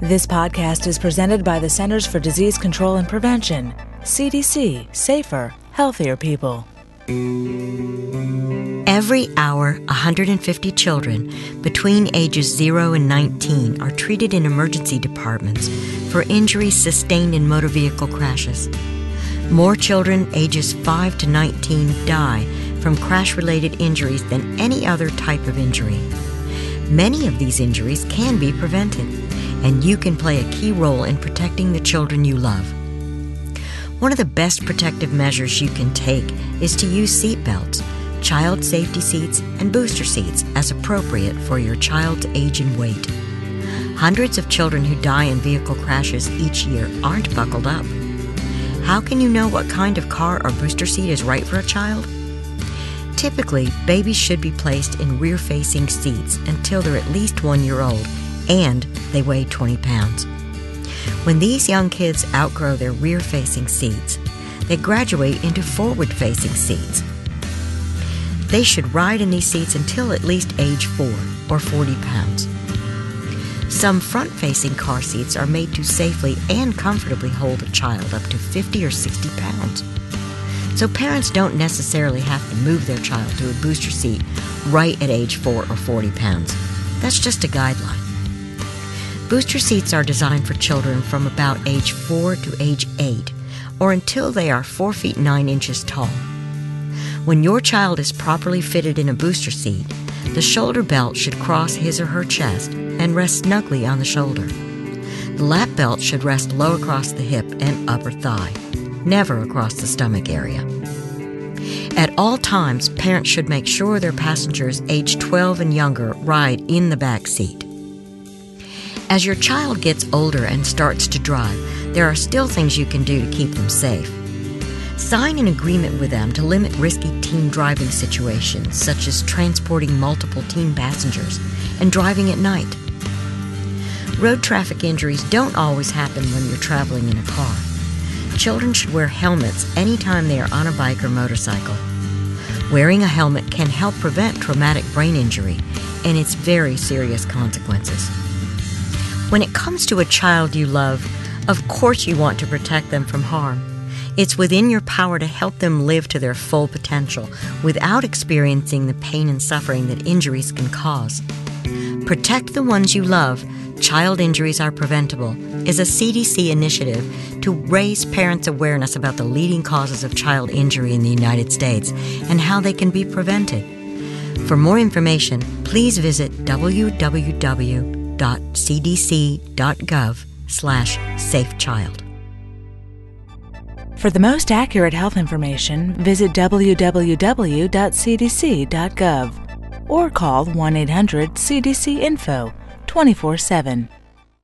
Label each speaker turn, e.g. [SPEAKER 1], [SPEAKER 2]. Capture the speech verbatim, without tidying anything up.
[SPEAKER 1] This podcast is presented by the Centers for Disease Control and Prevention. C D C. Safer, healthier people.
[SPEAKER 2] Every hour, one hundred fifty children between ages zero and nineteen are treated in emergency departments for injuries sustained in motor vehicle crashes. More children ages five to nineteen die from crash-related injuries than any other type of injury. Many of these injuries can be prevented, and you can play a key role in protecting the children you love. One of the best protective measures you can take is to use seat belts, child safety seats, and booster seats as appropriate for your child's age and weight. Hundreds of children who die in vehicle crashes each year aren't buckled up. How can you know what kind of car or booster seat is right for a child? Typically, babies should be placed in rear-facing seats until they're at least one year old and they weigh twenty pounds. When these young kids outgrow their rear-facing seats, they graduate into forward-facing seats. They should ride in these seats until at least age four, or forty pounds. Some front-facing car seats are made to safely and comfortably hold a child up to fifty or sixty pounds. So parents don't necessarily have to move their child to a booster seat right at age four or forty pounds. That's just a guideline. Booster seats are designed for children from about age four to age eight, or until they are four feet nine inches tall. When your child is properly fitted in a booster seat, the shoulder belt should cross his or her chest and rest snugly on the shoulder. The lap belt should rest low across the hip and upper thigh, never across the stomach area. At all times, parents should make sure their passengers age twelve and younger ride in the back seat. As your child gets older and starts to drive, there are still things you can do to keep them safe. Sign an agreement with them to limit risky teen driving situations, such as transporting multiple teen passengers and driving at night. Road traffic injuries don't always happen when you're traveling in a car. Children should wear helmets anytime they are on a bike or motorcycle. Wearing a helmet can help prevent traumatic brain injury and its very serious consequences. When it comes to a child you love, of course you want to protect them from harm. It's within your power to help them live to their full potential without experiencing the pain and suffering that injuries can cause. Protect the Ones You Love, Child Injuries Are Preventable is a C D C initiative to raise parents' awareness about the leading causes of child injury in the United States and how they can be prevented. For more information, please visit w w w dot c d c dot gov slash safe child.
[SPEAKER 1] For the most accurate health information, visit w w w dot c d c dot gov or call one eight hundred C D C info twenty-four seven.